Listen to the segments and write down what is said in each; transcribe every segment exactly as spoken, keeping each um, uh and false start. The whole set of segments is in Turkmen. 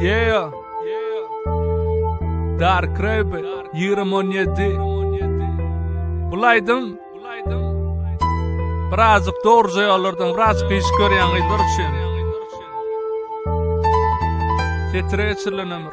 Yeah, Dark Rabbit, yirmi on yedi. Bulaydım, birazcık doğru joylardan birazcık iş görýän gyýdyr üçin. Tetreçilenem.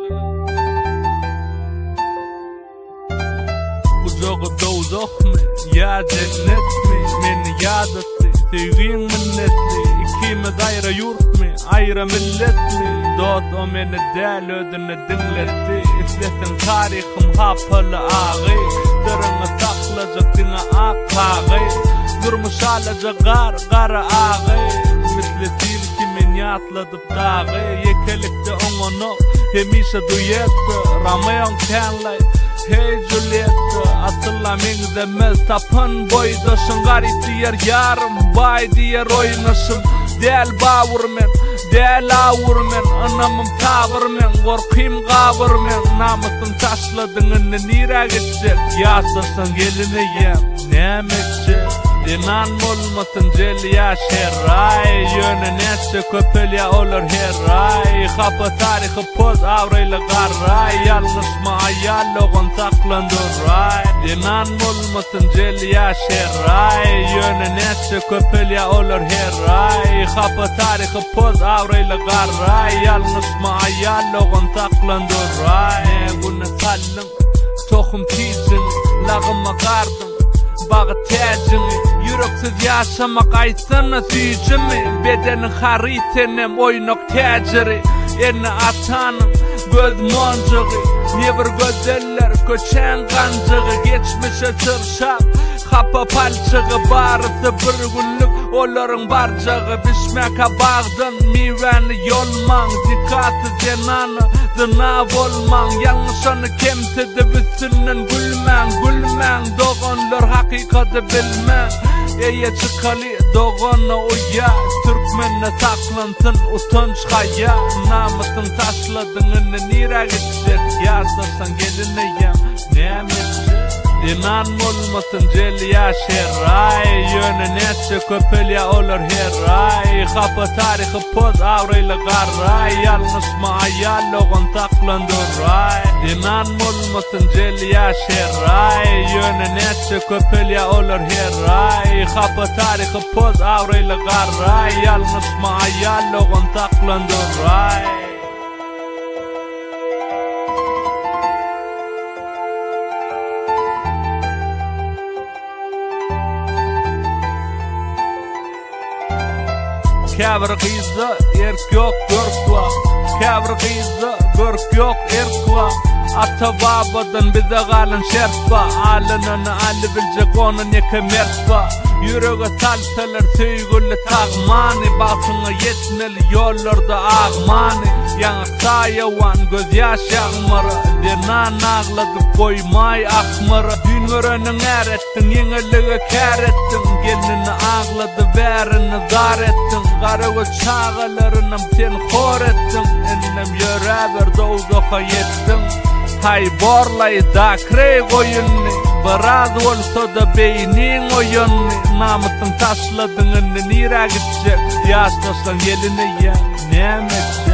Bu jogy dowzakmy, ya cennetmi, meni ýad etdi. Teýgiň minnetli, ikime gaýra ýurtmy, aýra milletmi. Dot o meni däl ödüne dinletdi. İsletin tarihim hapaly agy, dırıňy taklajak diňe akagy. Durmuş alaca gar, gara agy, misli tilki men ýatladyp dagy. Yekelikde oňony hemişe duýetdi, Romeo kenlay. Hey Juliet, atılla meňde mez tapan boýdaşyň garity yer yarym bay diýer oýnaşym. Del bawurmen, del awurmen, anamym tawurmen, gorkym gawurmen. Namysyn taşladyň nire gitjek, ýaşasaň gelineyem, nämekçe. Dinan bolmasın jel ýaşer, ay ýöne näçe köpelýa olar her ay. Hapa taryhy poz awryly garray, ýalňyşma aýal oňa saklandyr ay. Dinan bolmasyn jel ýaşer, ay ýöne näçe köpelýa olar her ay. Hapa taryhy poz awryly garray, ýalňyşma aýal oňa saklandyr ay. Buna sallyň tohum tizin, lagyma gardyň bağı täjini, yüreksiz ýaşamak aýsana süýjimi. Bedeni haritenem oýnak täjiri, eni atanyň göz monjygy. Nebir gözeller köçen ganjygy, geçmişe çyrşap hapa palçygy. Barysy bir günlük olaryň barjagy, bişmäke bagdan miwäni ýolmaň. Dikkaty jenany dyna bolmaň, ýalňyşyny kemtidi bütünden gülmäň. Gülmäň doganlar hakykaty bilmäň. Eýe çykaly dogana oýa, türkmenne saklantyn utanç haýa. Namysyň taşladyň nire gitjek, ýaşasaň gelineyem, nämekçe. Dinan bolmasyn jel ýaşer, ay ýöne näçe köpelýa olar her ay. Hapa taryhy poz awryly garray, ýalňyşma aýal oňa saklandyr ay. Dinan bolmasyn jel ýaşer, ay ýöne näçe köpelýa olar her ay. Hapa taryhy poz awryly garray, ýalňyşma aýal oňa saklandyr ay. Käbir gyza, erk ýok, görk bar. Käbir gyza, görk ýok, erk bar. Ata babadan bize galan şert bar. Alanyny aly biljek onuň ýeke mert bar. Ýürege salsalar söýgüli tagmany, batyňa ýetmel ýollarda agmany. Ýaňakda ýawan göz ýaş ýagmary, dinan agladyp goýmay akmary. Dünýäniň äretdiň, ýeňeligi kär etdiň, gelini aglady bärini dar etdiň. Gara göz çağalarynym sen hor etdiň, ennem ýöräber dowzaka ýetdiň. Hay borlay da krey goýunny, biraz bolsa da beýniň oýunny. Namysyň taşladyň nire gitjek, ýaşasaň gelineyem, nämekçe.